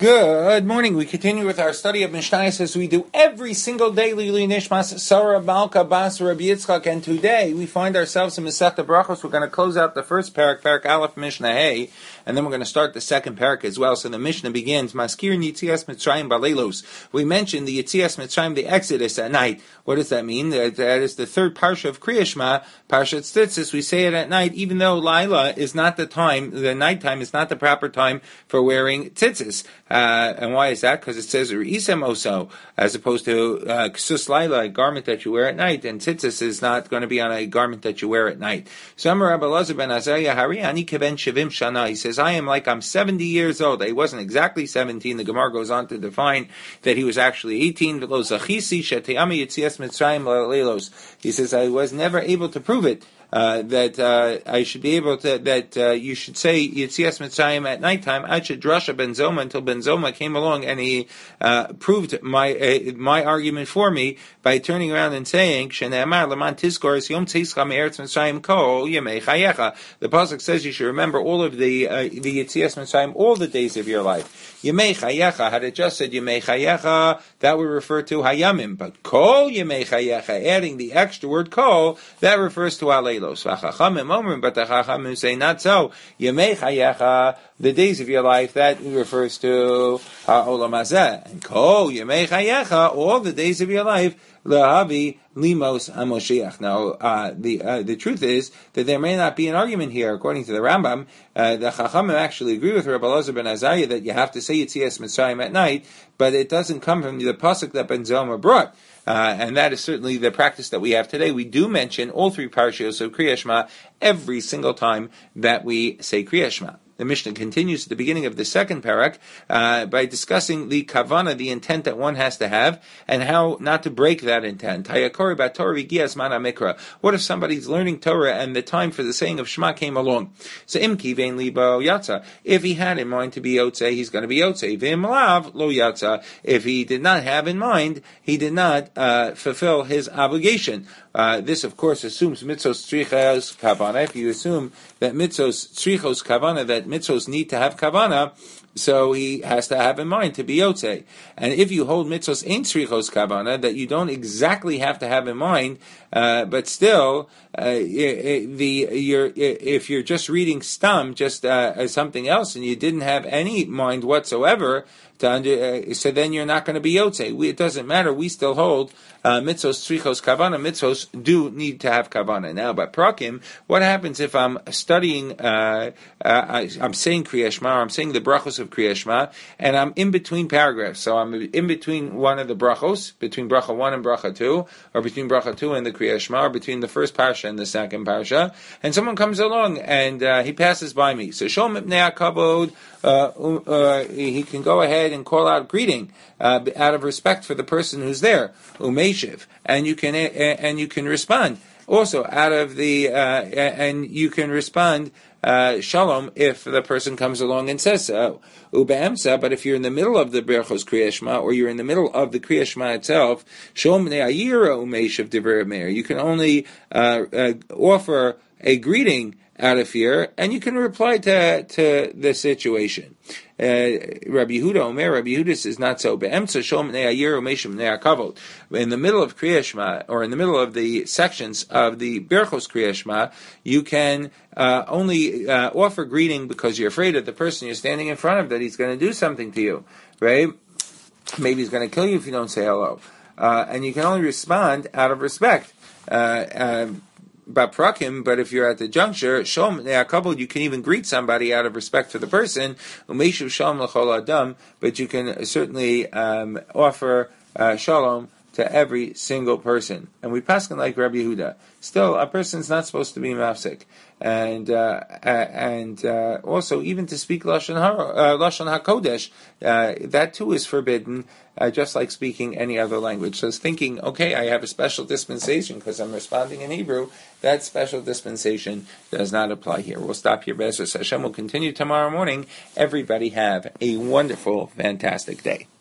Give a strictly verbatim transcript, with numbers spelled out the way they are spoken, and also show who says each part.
Speaker 1: Good morning. We continue with our study of Mishnayos as we do every single day. Lili Nishmas Sarah Malka Bas Rabbi Yitzchak, and today we find ourselves in Masechta Brachos. We're going to close out the first parak, parak Aleph Mishnah Hey, and then we're going to start the second parak as well. So the Mishnah begins Maskir Yitzias Mitzrayim Baleilos. We mentioned the Yitzias Mitzrayim, the Exodus at night. What does that mean? That, that is the third parsha of Kriya Shema, Parshat Tzitzis. We say it at night, even though Laila is not the time, the nighttime is not the proper time for wearing tzitzis. Uh, and why is that? Because it says Re'isem Oso, as opposed to uh, Ksus Laila, a garment that you wear at night, and tzitzis is not going to be on a garment that you wear at night. So Amar Rabbi Elazar ben Azariah, Hari ani keben shivim shana. He says, I am like I'm seventy years old. He wasn't exactly seventeen. The Gemara goes on to define that he was actually eighteen. He says, I was never able to prove it. Uh, that uh, I should be able to, that uh, you should say Yitzias Mitzrayim at nighttime. I should drasha Ben Zoma until Ben Zoma came along and he uh, proved my uh, my argument for me by turning around and saying, Shene'amar Laman Tizkor Yom Tzischa Me'eretz Mitzrayim Kol Yemei Chayecha. The pasuk says you should remember all of the uh, the Yitzias Mitzrayim all the days of your life. Yemei Chayecha. Had it just said Yemei Chayecha, that would refer to Hayamim. But Kol Yemei Chayecha, adding the extra word Kol, that refers to Alei. But the Chachamim say not so. Yemei Chayecha, the days of your life, that refers to Ha'olam Hazeh. And Kol Yemei Chayecha, all the days of your life, Lahavi Limos HaMoshiach. Now, uh, the uh, the truth is that there may not be an argument here. According to the Rambam, uh, the Chachamim actually agree with Rabbi Elazar ben Azariah that you have to say Yitzias Mitzrayim at night, but it doesn't come from the pasuk that Ben Zoma brought. Uh, and that is certainly the practice that we have today. We do mention all three parashiyos of Kriya Shema every single time that we say Kriya Shema. The Mishnah continues at the beginning of the second parak uh, by discussing the kavana, the intent that one has to have, and how not to break that intent. What if somebody's learning Torah and the time for the saying of Shema came along? So imki vein libo yatsa. If he had in mind to be yotze, he's going to be yotze. V'im lav lo yatsa. If he did not have in mind, he did not uh, fulfill his obligation. Uh, this, of course, assumes mitzvos tzrichos kavana. If you assume that mitzvos tzrichos kavana, that mitzvos need to have kavana, so he has to have in mind to be yotze. And if you hold mitzvos ein tzrichos kavana, that you don't exactly have to have in mind, uh, but still, uh, the you're, if you're just reading stam, just uh, as something else, and you didn't have any mind whatsoever, to under, uh, so then you're not going to be yotze. We, it doesn't matter. We still hold uh, mitzvos tzrichos kavana. Mitzvos do need to have kavana. Now, by prakim, what happens if I'm studying? Uh, uh, I, I'm saying Kriya Shema, or I'm saying the brachos of Kriya Shema, and I'm in between paragraphs. So I'm in between one of the brachos, between bracha one and bracha two, or between bracha two and the Kriya Shema, or between the first parsha and the second parsha. And someone comes along and uh, he passes by me. So Shom Mipnei HaKavod, uh, uh, he can go ahead and call out greeting uh, out of respect for the person who's there, umeshiv, and you can uh, and you can respond also out of the uh, and you can respond uh, shalom if the person comes along and says so. Ube'emsa, but if you're in the middle of the Berachos Kriya Shema, or you're in the middle of the Kriya Shema itself, shalom ne'ayira umeshiv divrei meir. You can only uh, uh, offer a greeting out of fear, and you can reply to to the situation. Uh, Rabbi Yehuda Omer, Rabbi Yehuda says not so. Be'emtza shom ne'ayir umeshim ne'akavod. In the middle of Kriya Shema, or in the middle of the sections of the Berachos Kriya Shema, you can uh, only uh, offer greeting because you're afraid of the person you're standing in front of, that he's going to do something to you, right? Maybe he's going to kill you if you don't say hello. Uh, and you can only respond out of respect. Uh, um, But prakim, but if you're at the juncture, shom ne'akavod, you can even greet somebody out of respect for the person. Umeshiv shalom l'chol adam, but you can certainly um, offer uh, shalom to every single person. And we paskin like Rabbi Yehuda. Still, a person's not supposed to be mafsik, and uh, and uh, also even to speak lashon uh, lashon hakodesh, uh, that too is forbidden. Uh, just like speaking any other language. So it's thinking, okay, I have a special dispensation because I'm responding in Hebrew. That special dispensation does not apply here. We'll stop here. Be'ezus Hashem. We'll continue tomorrow morning. Everybody have a wonderful, fantastic day.